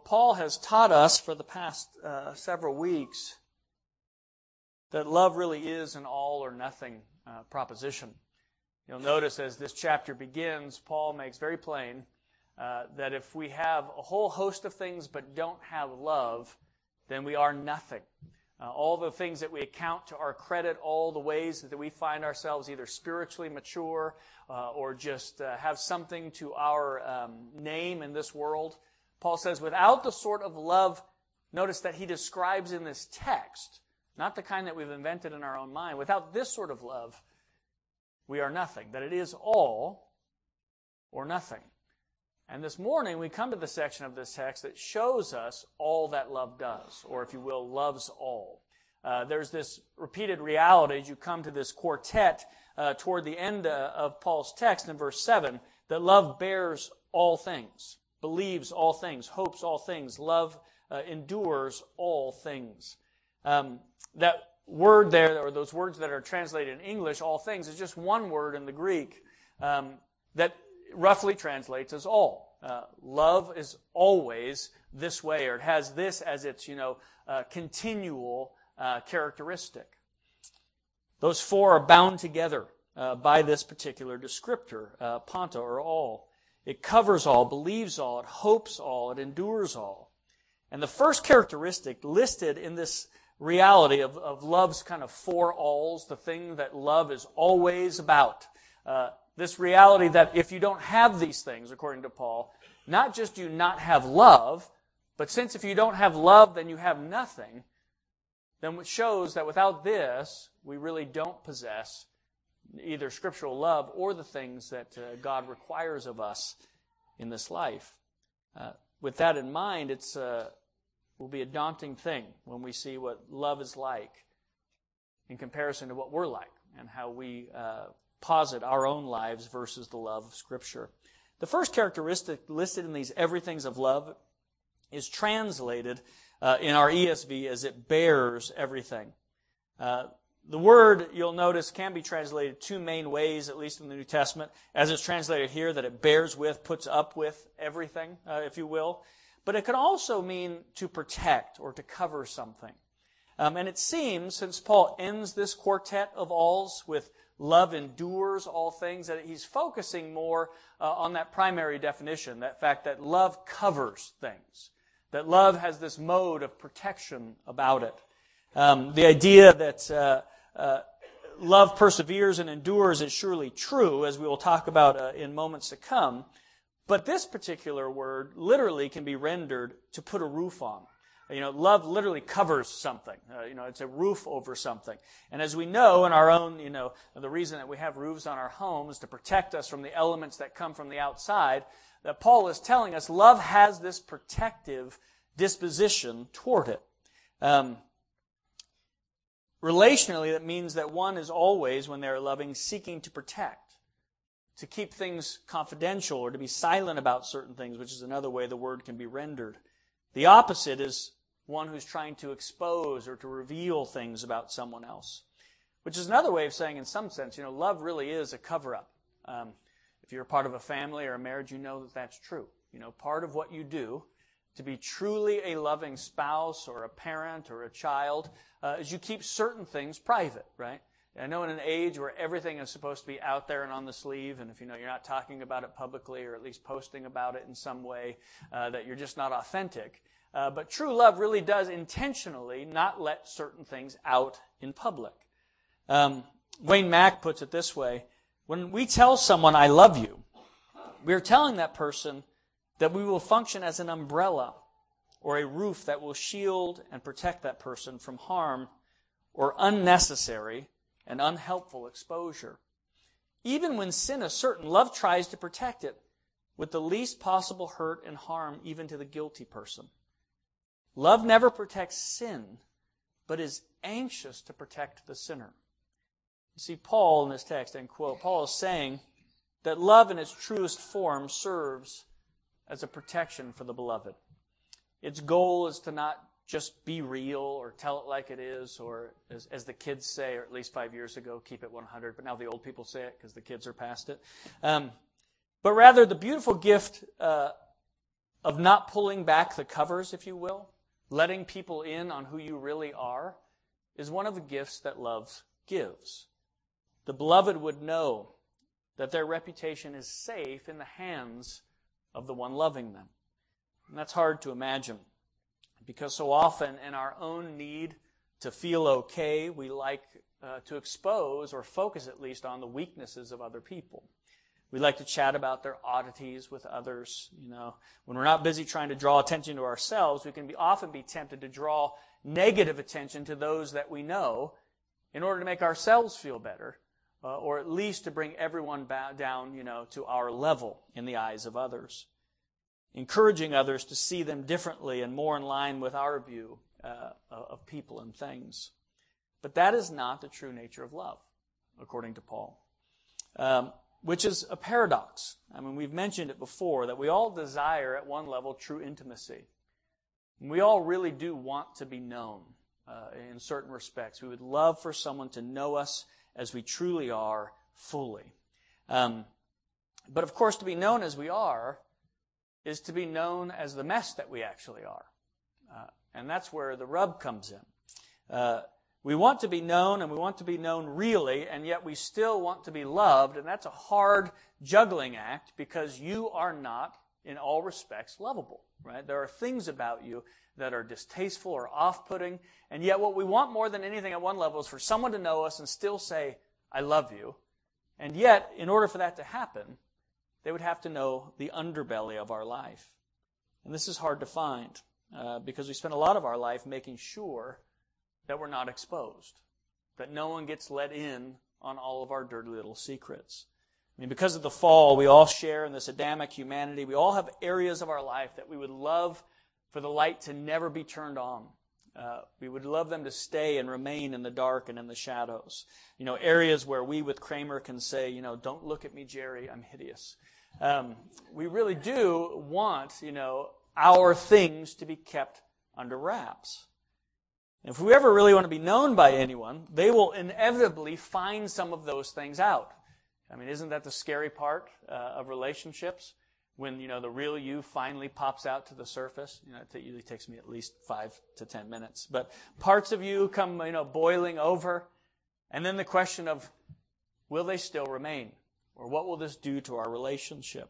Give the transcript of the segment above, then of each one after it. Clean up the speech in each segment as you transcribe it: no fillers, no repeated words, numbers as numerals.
Paul has taught us for the past several weeks that love really is an all or nothing proposition. You'll notice as this chapter begins, Paul makes very plain that if we have a whole host of things but don't have love, then we are nothing. All the things that we account to our credit, all the ways that we find ourselves either spiritually mature or just have something to our name in this world, Paul says without the sort of love, notice that he describes in this text, not the kind that we've invented in our own mind, without this sort of love, we are nothing. That it is all or nothing. And this morning we come to the section of this text that shows us all that love does, or if you will, loves all. There's this repeated reality as you come to this quartet toward the end of Paul's text in verse 7, that love bears all things, believes all things, hopes all things, love endures all things. That word there, or those words that are translated in English, all things, is just one word in the Greek that roughly translates as all. Love is always this way, or it has this as its, continual characteristic. Those four are bound together by this particular descriptor, panta, or all. It covers all, believes all, it hopes all, it endures all. And the first characteristic listed in this reality of love's kind of four alls, the thing that love is always about, this reality that if you don't have these things, according to Paul, not just do you not have love, but since if you don't have love, then you have nothing, then it shows that without this, we really don't possess either scriptural love or the things that God requires of us in this life. With that in mind, it will be a daunting thing when we see what love is like in comparison to what we're like and how we posit our own lives versus the love of Scripture. The first characteristic listed in these everythings of love is translated in our ESV as it bears everything. The word, you'll notice, can be translated two main ways, at least in the New Testament, as it's translated here, that it bears with, puts up with everything, if you will. But it can also mean to protect or to cover something. And it seems, since Paul ends this quartet of alls with love endures all things, that he's focusing more on that primary definition, that fact that love covers things, that love has this mode of protection about it. The idea that love perseveres and endures is surely true, as we will talk about in moments to come. But this particular word literally can be rendered to put a roof on. Love literally covers something. It's a roof over something. And as we know in our own, the reason that we have roofs on our homes to protect us from the elements that come from the outside, that Paul is telling us love has this protective disposition toward it. Relationally, that means that one is always, when they're loving, seeking to protect, to keep things confidential or to be silent about certain things, which is another way the word can be rendered. The opposite is one who's trying to expose or to reveal things about someone else, which is another way of saying, in some sense, love really is a cover-up. If you're a part of a family or a marriage, you know that that's true. Part of what you do to be truly a loving spouse or a parent or a child is you keep certain things private, right? I know in an age where everything is supposed to be out there and on the sleeve, and if you're not talking about it publicly or at least posting about it in some way, that you're just not authentic. But true love really does intentionally not let certain things out in public. Wayne Mack puts it this way: when we tell someone, "I love you," we're telling that person that we will function as an umbrella or a roof that will shield and protect that person from harm or unnecessary and unhelpful exposure. Even when sin is certain, love tries to protect it with the least possible hurt and harm even to the guilty person. Love never protects sin, but is anxious to protect the sinner. You see, Paul in this text, end quote, Paul is saying that love in its truest form serves as a protection for the beloved. Its goal is to not just be real or tell it like it is, or as the kids say, or at least 5 years ago, keep it 100, but now the old people say it because the kids are past it. But rather the beautiful gift of of not pulling back the covers, if you will, letting people in on who you really are, is one of the gifts that love gives. The beloved would know that their reputation is safe in the hands of the one loving them. And that's hard to imagine, because so often in our own need to feel okay, we like to expose or focus at least on the weaknesses of other people. We like to chat about their oddities with others. When we're not busy trying to draw attention to ourselves, we can often be tempted to draw negative attention to those that we know in order to make ourselves feel better, or at least to bring everyone down, to our level in the eyes of others. Encouraging others to see them differently and more in line with our view of people and things. But that is not the true nature of love, according to Paul. Which is a paradox. We've mentioned it before, that we all desire at one level true intimacy. We all really do want to be known in certain respects. We would love for someone to know us as we truly are fully. But of course, to be known as we are is to be known as the mess that we actually are. And that's where the rub comes in. We want to be known, and we want to be known really, and yet we still want to be loved, and that's a hard juggling act, because you are not, in all respects, lovable, right? There are things about you that are distasteful or off-putting, and yet what we want more than anything at one level is for someone to know us and still say, I love you. And yet, in order for that to happen, they would have to know the underbelly of our life. And this is hard to find, because we spend a lot of our life making sure that we're not exposed, that no one gets let in on all of our dirty little secrets. Because of the fall, we all share in this Adamic humanity. We all have areas of our life that we would love for the light to never be turned on. We would love them to stay and remain in the dark and in the shadows. Areas where we with Kramer can say, don't look at me, Jerry, I'm hideous. We really do want, our things to be kept under wraps. If we ever really want to be known by anyone, they will inevitably find some of those things out. Isn't that the scary part of relationships? When, the real you finally pops out to the surface. It usually takes me at least 5 to 10 minutes. But parts of you come, boiling over. And then the question of, will they still remain? Or what will this do to our relationship?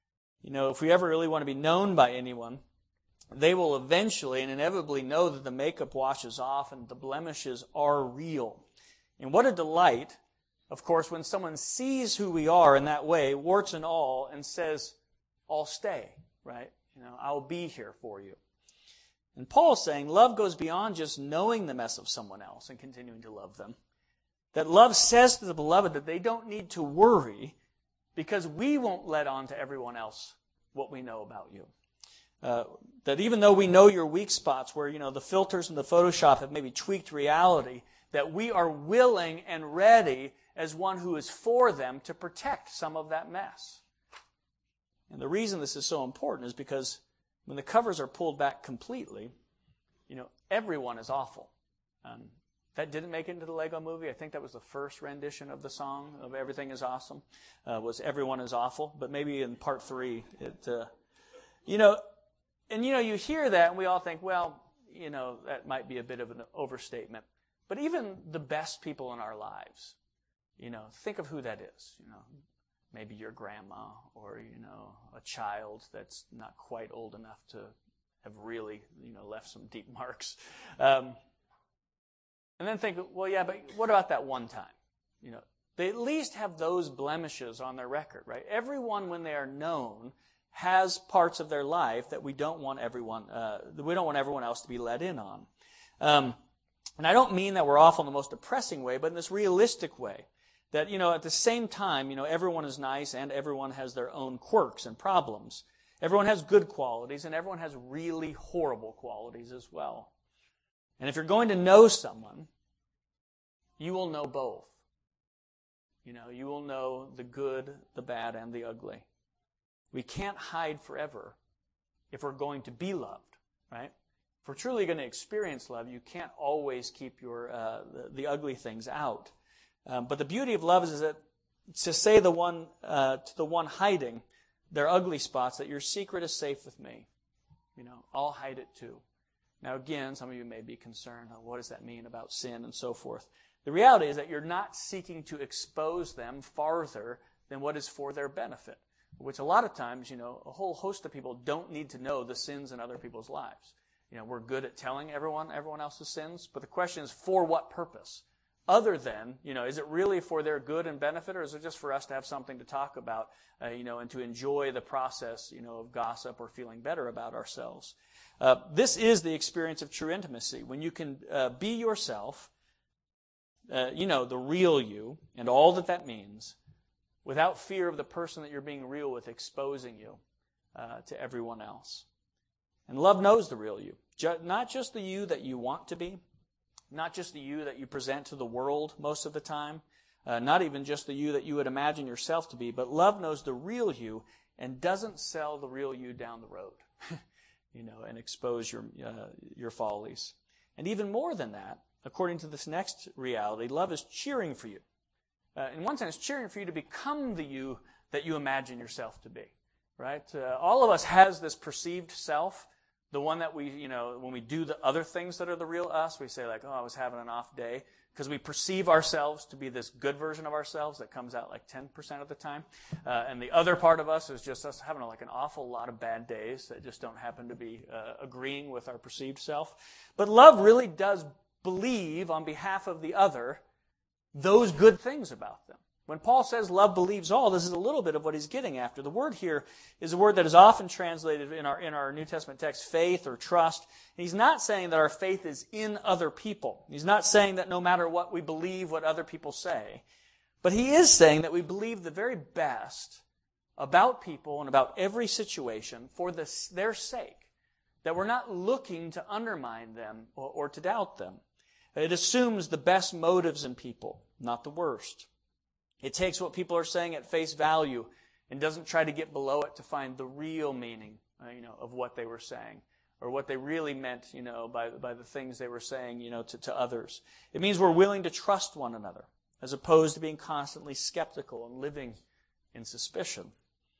If we ever really want to be known by anyone, they will eventually and inevitably know that the makeup washes off and the blemishes are real. And what a delight, of course, when someone sees who we are in that way, warts and all, and says, I'll stay, right? I'll be here for you. And Paul's saying love goes beyond just knowing the mess of someone else and continuing to love them. That love says to the beloved that they don't need to worry, because we won't let on to everyone else what we know about you. That even though we know your weak spots where, the filters and the Photoshop have maybe tweaked reality, that we are willing and ready as one who is for them to protect some of that mess. And the reason this is so important is because when the covers are pulled back completely, everyone is awful. That didn't make it into the Lego movie. I think that was the first rendition of the song of Everything is Awesome, was Everyone is Awful. But maybe in part 3, And you hear that and we all think, well, that might be a bit of an overstatement. But even the best people in our lives, think of who that is. Maybe your grandma or, a child that's not quite old enough to have really, left some deep marks. And then think, well, yeah, but what about that one time? They at least have those blemishes on their record, right? Everyone, when they are known, has parts of their life that we don't want everyone else to be let in on. And I don't mean that we're awful in the most depressing way, but in this realistic way. That, at the same time, everyone is nice and everyone has their own quirks and problems. Everyone has good qualities and everyone has really horrible qualities as well. And if you're going to know someone, you will know both. You will know the good, the bad, and the ugly. We can't hide forever if we're going to be loved, right? If we're truly going to experience love, you can't always keep the ugly things out. But the beauty of love is that to say to the one hiding their ugly spots, that your secret is safe with me. I'll hide it too. Now again, some of you may be concerned, what does that mean about sin and so forth? The reality is that you're not seeking to expose them farther than what is for their benefit, which a lot of times, a whole host of people don't need to know the sins in other people's lives. We're good at telling everyone else's sins, but the question is, for what purpose? Other than, is it really for their good and benefit, or is it just for us to have something to talk about, and to enjoy the process, of gossip or feeling better about ourselves? This is the experience of true intimacy, when you can be yourself, the real you, and all that means, without fear of the person that you're being real with exposing you to everyone else. And love knows the real you. Not just the you that you want to be, not just the you that you present to the world most of the time, not even just the you that you would imagine yourself to be, but love knows the real you and doesn't sell the real you down the road, and expose your follies. And even more than that, according to this next reality, love is cheering for you. In one sense, cheering for you to become the you that you imagine yourself to be, right? All of us has this perceived self, the one that we, when we do the other things that are the real us, we say like, I was having an off day, because we perceive ourselves to be this good version of ourselves that comes out like 10% of the time. And the other part of us is just us having like an awful lot of bad days that just don't happen to be agreeing with our perceived self. But love really does believe on behalf of the other those good things about them. When Paul says love believes all, this is a little bit of what he's getting after. The word here is a word that is often translated in our New Testament text, faith or trust. And he's not saying that our faith is in other people. He's not saying that no matter what we believe, what other people say. But he is saying that we believe the very best about people and about every situation for their sake. That we're not looking to undermine them or to doubt them. It assumes the best motives in people, not the worst. It takes what people are saying at face value and doesn't try to get below it to find the real meaning, of what they were saying or what they really meant, by the things they were saying, to others. It means we're willing to trust one another as opposed to being constantly skeptical and living in suspicion.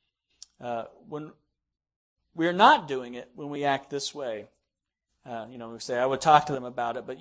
When we are not doing it when we act this way, we say, I would talk to them about it, but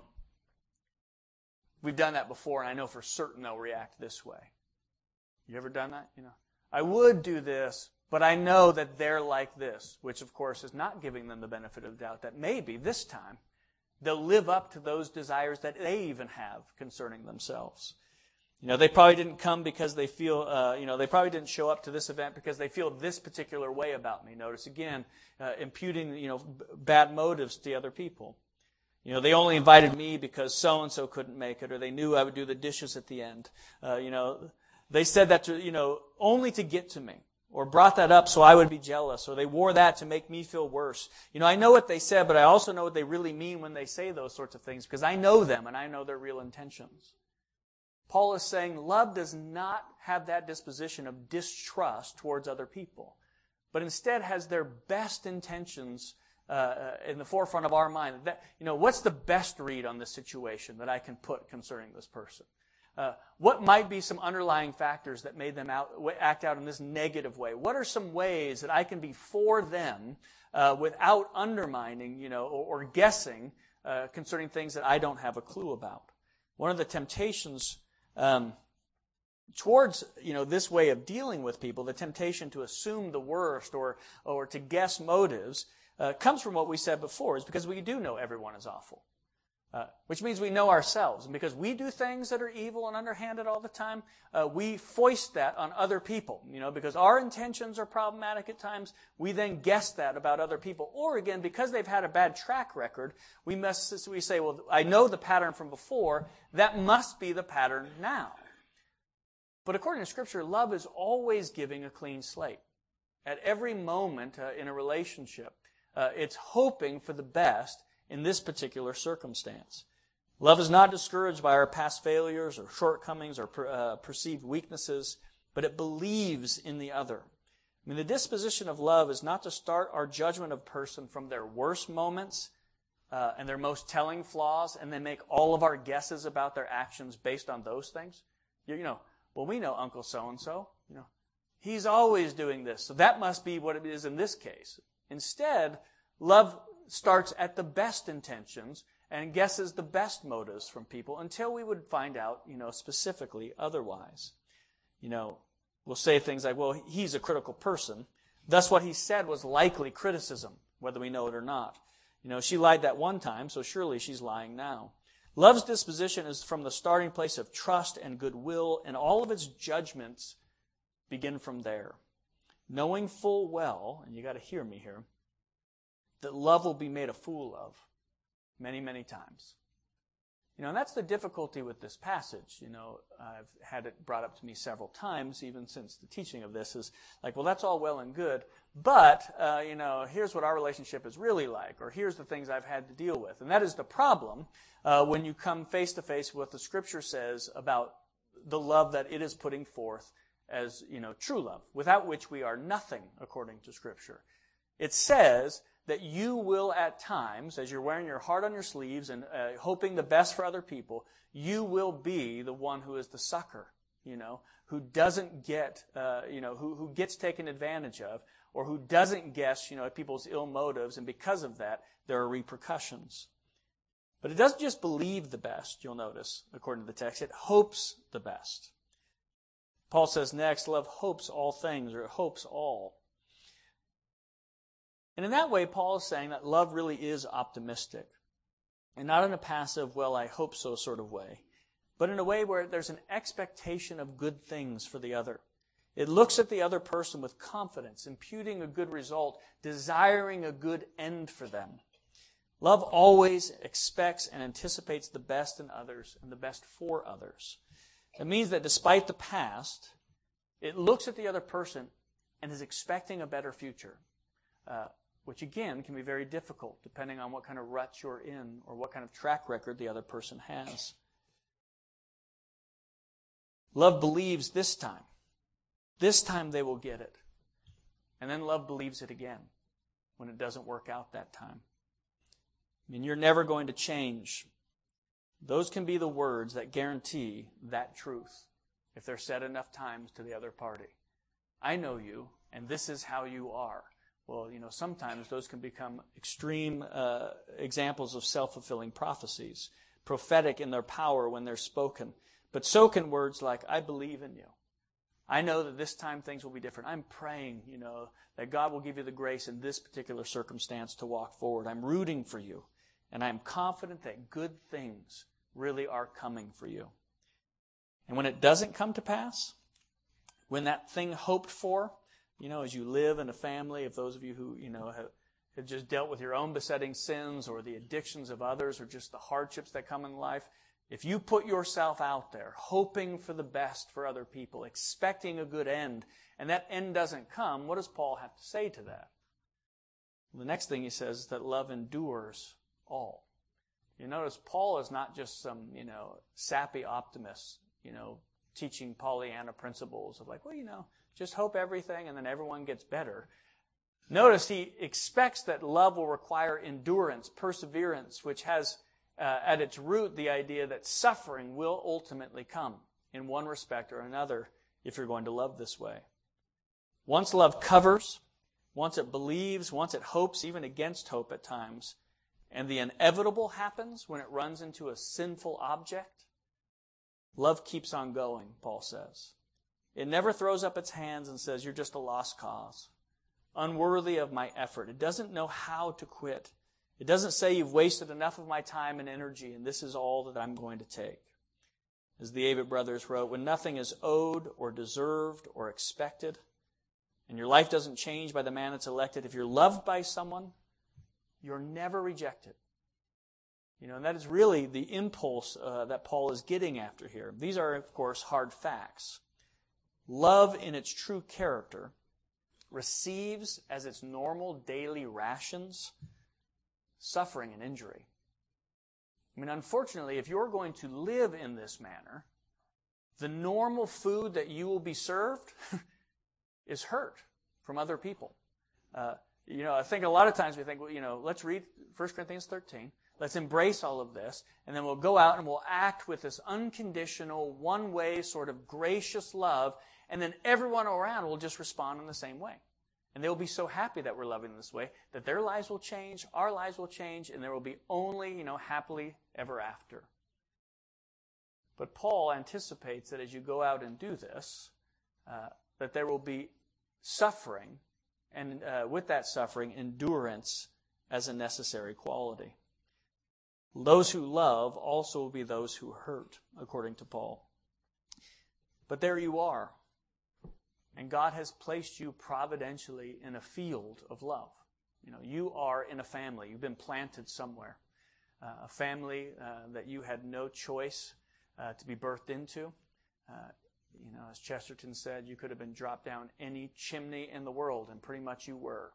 we've done that before, and I know for certain they'll react this way. You ever done that? I would do this, but I know that they're like this, which of course is not giving them the benefit of doubt that maybe this time they'll live up to those desires that they even have concerning themselves. They probably didn't come because they feel, they probably didn't show up to this event because they feel this particular way about me. Notice again, imputing, bad motives to other people. They only invited me because so-and-so couldn't make it, or they knew I would do the dishes at the end. They said that to, only to get to me, or brought that up so I would be jealous, or they wore that to make me feel worse. I know what they said, but I also know what they really mean when they say those sorts of things, because I know them and I know their real intentions. Paul is saying love does not have that disposition of distrust towards other people, but instead has their best intentions in the forefront of our mind. That, what's the best read on this situation that I can put concerning this person? What might be some underlying factors that made them act out in this negative way? What are some ways that I can be for them without undermining, or guessing concerning things that I don't have a clue about? One of the temptations towards this way of dealing with people, the temptation to assume the worst or to guess motives, comes from what we said before, is because we do know everyone is awful. Which means we know ourselves. And because we do things that are evil and underhanded all the time, we foist that on other people. Because our intentions are problematic at times, we then guess that about other people. Or again, because they've had a bad track record, we say, well, I know the pattern from before, that must be the pattern now. But according to Scripture, love is always giving a clean slate. At every moment in a relationship, it's hoping for the best in this particular circumstance. Love is not discouraged by our past failures or shortcomings or perceived weaknesses, but it believes in the other. The disposition of love is not to start our judgment of a person from their worst moments and their most telling flaws, and then make all of our guesses about their actions based on those things. Well, we know Uncle so-and-so. He's always doing this, so that must be what it is in this case. Instead, Love starts at the best intentions and guesses the best motives from people until we would find out, specifically otherwise. We'll say things like, well, he's a critical person. Thus what he said was likely criticism, whether we know it or not. She lied that one time, so surely she's lying now. Love's disposition is from the starting place of trust and goodwill, and all of its judgments begin from there. Knowing full well, and you got to hear me here, that love will be made a fool of many, many times. And that's the difficulty with this passage. I've had it brought up to me several times, even since the teaching of this, is like, well, that's all well and good, but, here's what our relationship is really like, or here's the things I've had to deal with. And that is the problem when you come face to face with what the Scripture says about the love that it is putting forth as, true love, without which we are nothing, according to Scripture. It says that you will at times, as you're wearing your heart on your sleeves and hoping the best for other people, you will be the one who is the sucker, who doesn't get, who gets taken advantage of, or who doesn't guess, at people's ill motives, and because of that, there are repercussions. But it doesn't just believe the best, you'll notice, according to the text. It hopes the best. Paul says next, love hopes all things, or it hopes all. And in that way, Paul is saying that love really is optimistic. And not in a passive, well, I hope so sort of way, but in a way where there's an expectation of good things for the other. It looks at the other person with confidence, imputing a good result, desiring a good end for them. Love always expects and anticipates the best in others and the best for others. It means that despite the past, it looks at the other person and is expecting a better future. Which again can be very difficult depending on what kind of rut you're in or what kind of track record the other person has. Love believes this time. This time they will get it. And then love believes it again when it doesn't work out that time. You're never going to change. Those can be the words that guarantee that truth if they're said enough times to the other party. I know you, and this is how you are. Well, sometimes those can become extreme examples of self-fulfilling prophecies, prophetic in their power when they're spoken. But so can words like, I believe in you. I know that this time things will be different. I'm praying, that God will give you the grace in this particular circumstance to walk forward. I'm rooting for you, and I'm confident that good things really are coming for you. And when it doesn't come to pass, when that thing hoped for, as you live in a family, of those of you who, have just dealt with your own besetting sins or the addictions of others or just the hardships that come in life, if you put yourself out there hoping for the best for other people, expecting a good end, and that end doesn't come, what does Paul have to say to that? The next thing he says is that love endures all. You notice Paul is not just some, sappy optimist, teaching Pollyanna principles of like, just hope everything and then everyone gets better. Notice he expects that love will require endurance, perseverance, which has at its root the idea that suffering will ultimately come in one respect or another if you're going to love this way. Once love covers, once it believes, once it hopes, even against hope at times, and the inevitable happens when it runs into a sinful object, love keeps on going, Paul says. It never throws up its hands and says, you're just a lost cause, unworthy of my effort. It doesn't know how to quit. It doesn't say you've wasted enough of my time and energy and this is all that I'm going to take. As the Avett brothers wrote, when nothing is owed or deserved or expected, and your life doesn't change by the man that's elected, if you're loved by someone, you're never rejected. And that is really the impulse that Paul is getting after here. These are, of course, hard facts. Love in its true character receives as its normal daily rations suffering and injury. Unfortunately, if you're going to live in this manner, the normal food that you will be served is hurt from other people. I think a lot of times we think, let's read 1 Corinthians 13. Let's embrace all of this, and then we'll go out and we'll act with this unconditional, one-way sort of gracious love, and then everyone around will just respond in the same way. And they'll be so happy that we're loving this way that their lives will change, our lives will change, and there will be only, happily ever after. But Paul anticipates that as you go out and do this, that there will be suffering, and with that suffering, endurance as a necessary quality. Those who love also will be those who hurt, according to Paul. But there you are. And God has placed you providentially in a field of love. You are in a family. You've been planted somewhere. A family that you had no choice to be birthed into. As Chesterton said, you could have been dropped down any chimney in the world, and pretty much you were.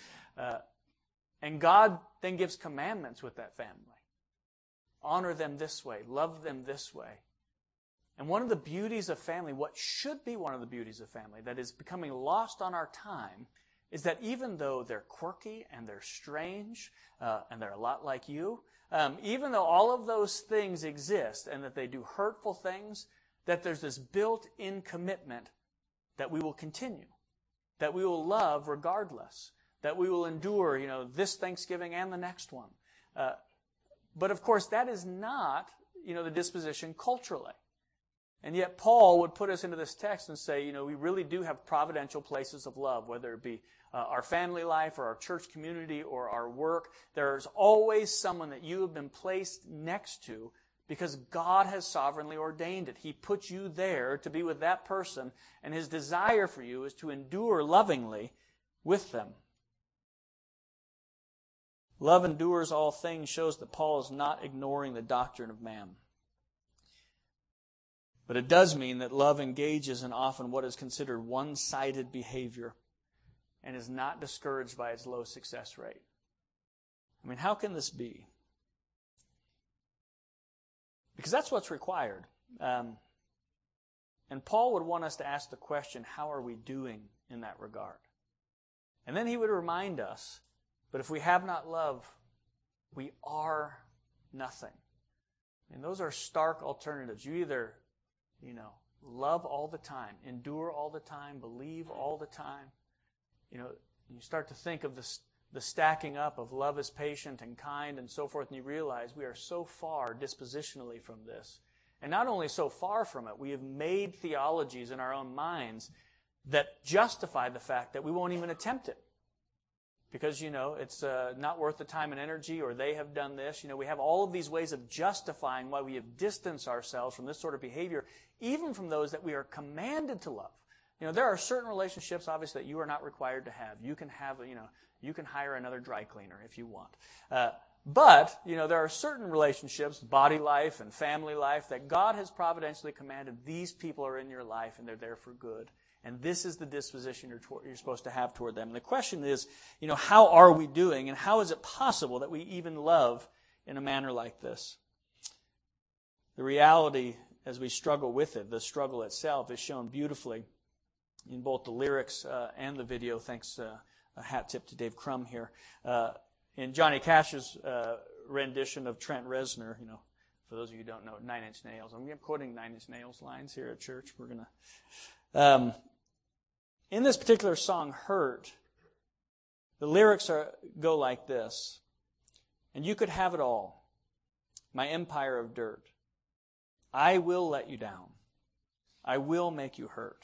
And God then gives commandments with that family. Honor them this way. Love them this way. And one of the beauties of family, what should be one of the beauties of family, that is becoming lost on our time, is that even though they're quirky and they're strange, and they're a lot like you, even though all of those things exist and that they do hurtful things, that there's this built-in commitment that we will continue, that we will love regardless, that we will endure, this Thanksgiving and the next one. But of course, that is not, the disposition culturally. And yet Paul would put us into this text and say, we really do have providential places of love, whether it be our family life or our church community or our work. There's always someone that you have been placed next to because God has sovereignly ordained it. He put you there to be with that person, and His desire for you is to endure lovingly with them. Love endures all things shows that Paul is not ignoring the doctrine of man. But it does mean that love engages in often what is considered one-sided behavior and is not discouraged by its low success rate. How can this be? Because that's what's required. And Paul would want us to ask the question, how are we doing in that regard? And then he would remind us, but if we have not love, we are nothing. And those are stark alternatives. You either love all the time, endure all the time, believe all the time. You start to think of the stacking up of love is patient and kind and so forth, and you realize we are so far dispositionally from this. And not only so far from it, we have made theologies in our own minds that justify the fact that we won't even attempt it. Because, it's not worth the time and energy, or they have done this. We have all of these ways of justifying why we have distanced ourselves from this sort of behavior, even from those that we are commanded to love. There are certain relationships, obviously, that you are not required to have. You can have, you can hire another dry cleaner if you want. But, there are certain relationships, body life and family life, that God has providentially commanded. These people are in your life, and they're there for good. And this is the disposition you're supposed to have toward them. And the question is, how are we doing, and how is it possible that we even love in a manner like this? The reality, as we struggle with it, the struggle itself, is shown beautifully in both the lyrics and the video. Thanks, a hat tip to Dave Crum here. In Johnny Cash's rendition of Trent Reznor, for those of you who don't know, 9 Inch Nails. I'm quoting 9 Inch Nails lines here at church. We're going to... in this particular song, Hurt, the lyrics go like this. And you could have it all, my empire of dirt. I will let you down. I will make you hurt.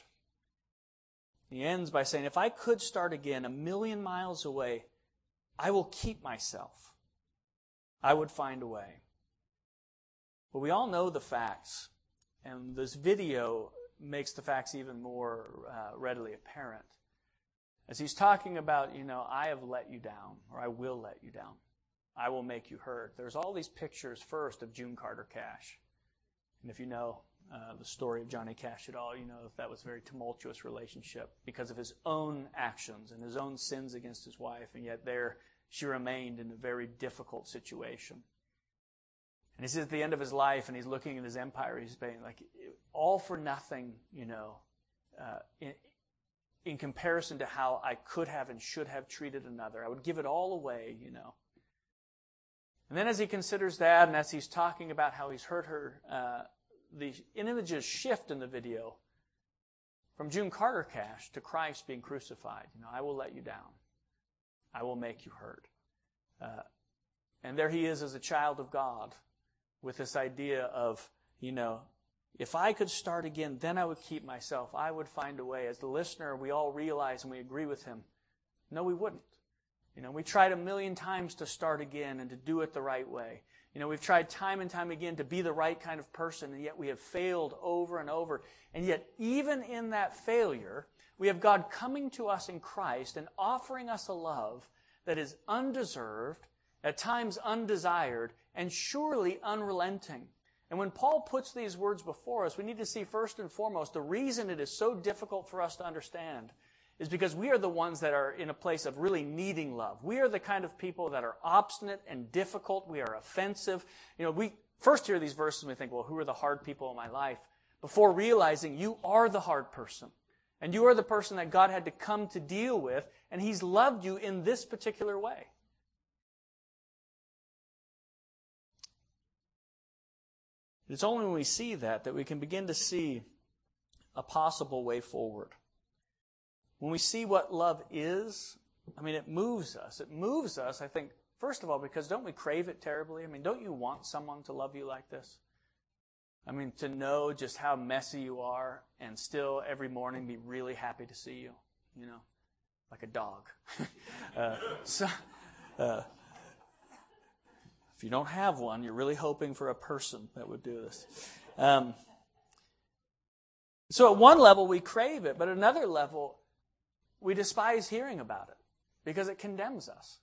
He ends by saying, if I could start again 1,000,000 miles away, I will keep myself. I would find a way. But we all know the facts. And this video makes the facts even more readily apparent. As he's talking about, I have let you down, or I will let you down. I will make you hurt. There's all these pictures first of June Carter Cash. And if you know the story of Johnny Cash at all, you know that was a very tumultuous relationship because of his own actions and his own sins against his wife. And yet there she remained in a very difficult situation. And he's at the end of his life, and he's looking at his empire. He's saying, all for nothing, in comparison to how I could have and should have treated another. I would give it all away, And then as he considers that, and as he's talking about how he's hurt her, the images shift in the video. From June Carter Cash to Christ being crucified. I will let you down. I will make you hurt. And there he is as a child of God with this idea of, if I could start again, then I would keep myself. I would find a way. As the listener, we all realize and we agree with him. No, we wouldn't. We tried 1,000,000 times to start again and to do it the right way. We've tried time and time again to be the right kind of person, and yet we have failed over and over. And yet, even in that failure, we have God coming to us in Christ and offering us a love that is undeserved, at times undesired, and surely unrelenting. And when Paul puts these words before us, we need to see first and foremost the reason it is so difficult for us to understand is because we are the ones that are in a place of really needing love. We are the kind of people that are obstinate and difficult. We are offensive. We first hear these verses and we think, well, who are the hard people in my life? Before realizing you are the hard person. And you are the person that God had to come to deal with, and He's loved you in this particular way. It's only when we see that we can begin to see a possible way forward. When we see what love is, it moves us. It moves us, I think, first of all, because don't we crave it terribly? Don't you want someone to love you like this? To know just how messy you are and still every morning be really happy to see you, like a dog. If you don't have one, you're really hoping for a person that would do this. So at one level, we crave it, but at another level, we despise hearing about it because it condemns us.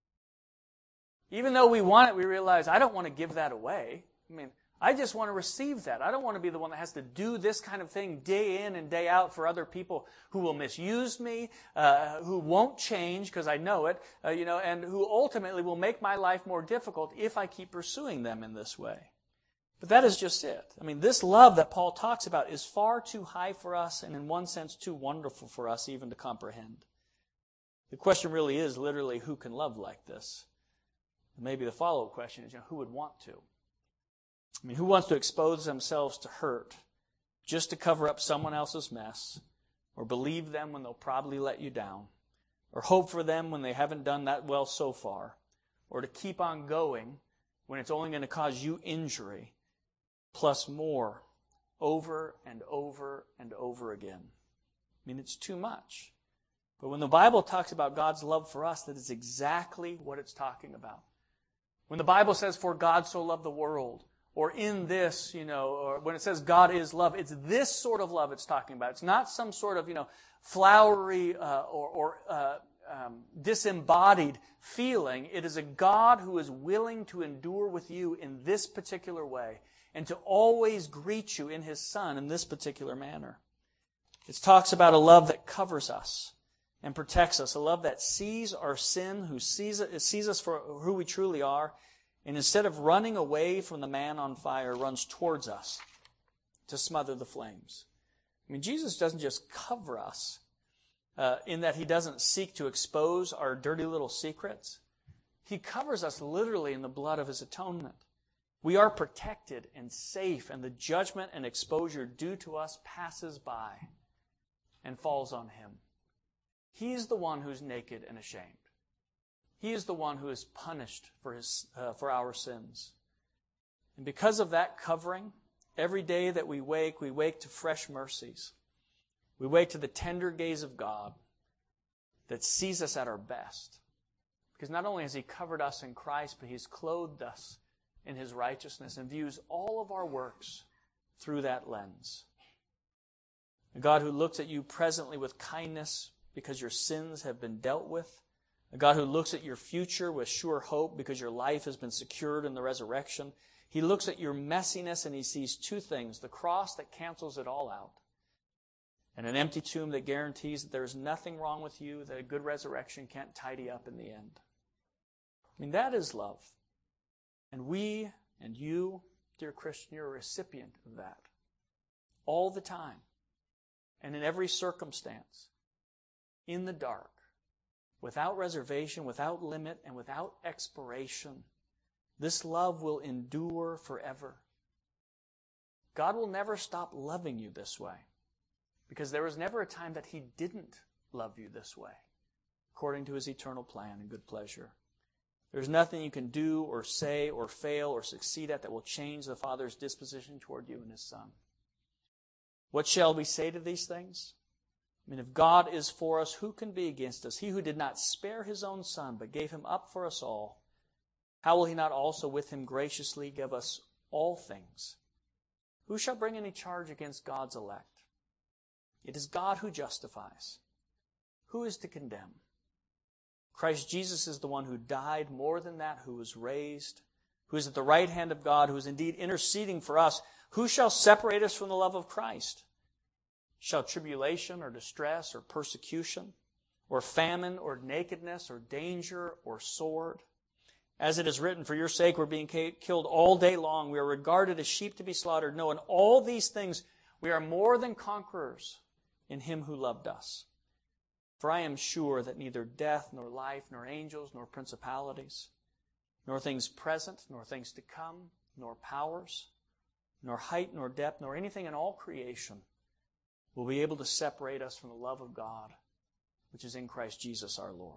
Even though we want it, we realize, I don't want to give that away. I just want to receive that. I don't want to be the one that has to do this kind of thing day in and day out for other people who will misuse me, who won't change because I know it, and who ultimately will make my life more difficult if I keep pursuing them in this way. But that is just it. This love that Paul talks about is far too high for us and in one sense too wonderful for us even to comprehend. The question really is literally who can love like this? And maybe the follow-up question is, who would want to? Who wants to expose themselves to hurt just to cover up someone else's mess, or believe them when they'll probably let you down, or hope for them when they haven't done that well so far, or to keep on going when it's only going to cause you injury, plus more, over and over and over again? It's too much. But when the Bible talks about God's love for us, that is exactly what it's talking about. When the Bible says, for God so loved the world, or in this, or when it says God is love, it's this sort of love it's talking about. It's not some sort of, flowery or disembodied feeling. It is a God who is willing to endure with you in this particular way and to always greet you in His Son in this particular manner. It talks about a love that covers us and protects us, a love that sees our sin, who sees us for who we truly are, and instead of running away from the man on fire, runs towards us to smother the flames. Jesus doesn't just cover us in that He doesn't seek to expose our dirty little secrets. He covers us literally in the blood of His atonement. We are protected and safe, and the judgment and exposure due to us passes by and falls on Him. He's the one who's naked and ashamed. He is the one who is punished for our sins. And because of that covering, every day that we wake to fresh mercies. We wake to the tender gaze of God that sees us at our best. Because not only has He covered us in Christ, but He's clothed us in His righteousness and views all of our works through that lens. A God who looks at you presently with kindness because your sins have been dealt with. A God who looks at your future with sure hope because your life has been secured in the resurrection. He looks at your messiness and He sees two things: the cross that cancels it all out, and an empty tomb that guarantees that there is nothing wrong with you that a good resurrection can't tidy up in the end. That is love. And we and you, dear Christian, you're a recipient of that all the time and in every circumstance, in the dark, without reservation, without limit, and without expiration. This love will endure forever. God will never stop loving you this way because there was never a time that he didn't love you this way, according to his eternal plan and good pleasure. There's nothing you can do or say or fail or succeed at that will change the Father's disposition toward you and his Son. What shall we say to these things? I mean, if God is for us, who can be against us? He who did not spare his own Son, but gave him up for us all, how will he not also with him graciously give us all things? Who shall bring any charge against God's elect? It is God who justifies. Who is to condemn? Christ Jesus is the one who died, more than that, who was raised, who is at the right hand of God, who is indeed interceding for us. Who shall separate us from the love of Christ? Shall tribulation or distress or persecution or famine or nakedness or danger or sword? As it is written, for your sake we're being killed all day long. We are regarded as sheep to be slaughtered. No, in all these things we are more than conquerors in him who loved us. For I am sure that neither death, nor life, nor angels, nor principalities, nor things present, nor things to come, nor powers, nor height, nor depth, nor anything in all creation will be able to separate us from the love of God, which is in Christ Jesus our Lord.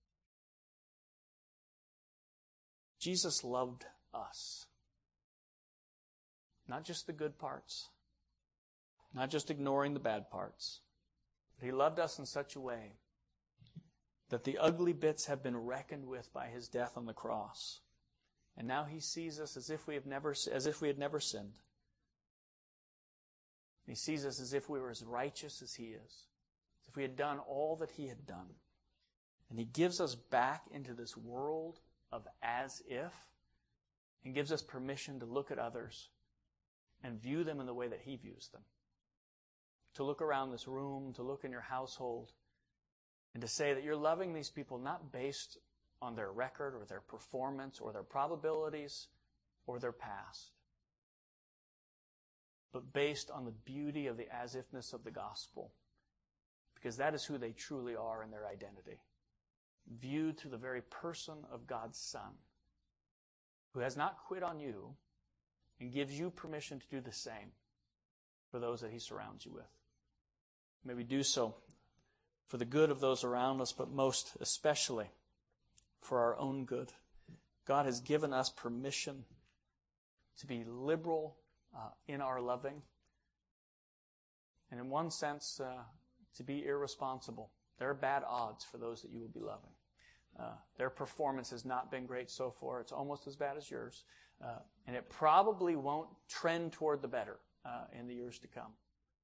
Jesus loved us. Not just the good parts, not just ignoring the bad parts, but he loved us in such a way that the ugly bits have been reckoned with by his death on the cross. And now he sees us as if we had never sinned. He sees us as if we were as righteous as he is, as if we had done all that he had done. And he gives us back into this world of as if, and gives us permission to look at others and view them in the way that he views them. To look around this room, to look in your household, and to say that you're loving these people not based on their record or their performance or their probabilities or their past, but based on the beauty of the as-ifness of the gospel, because that is who they truly are in their identity, viewed through the very person of God's Son, who has not quit on you and gives you permission to do the same for those that he surrounds you with. May we do so for the good of those around us, but most especially for our own good. God has given us permission to be liberal in our loving, and in one sense, to be irresponsible. There are bad odds for those that you will be loving. Their performance has not been great so far. It's almost as bad as yours. And it probably won't trend toward the better in the years to come.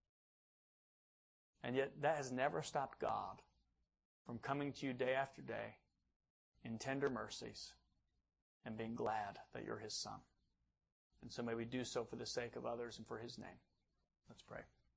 And yet that has never stopped God from coming to you day after day in tender mercies and being glad that you're his son. And so may we do so for the sake of others and for his name. Let's pray.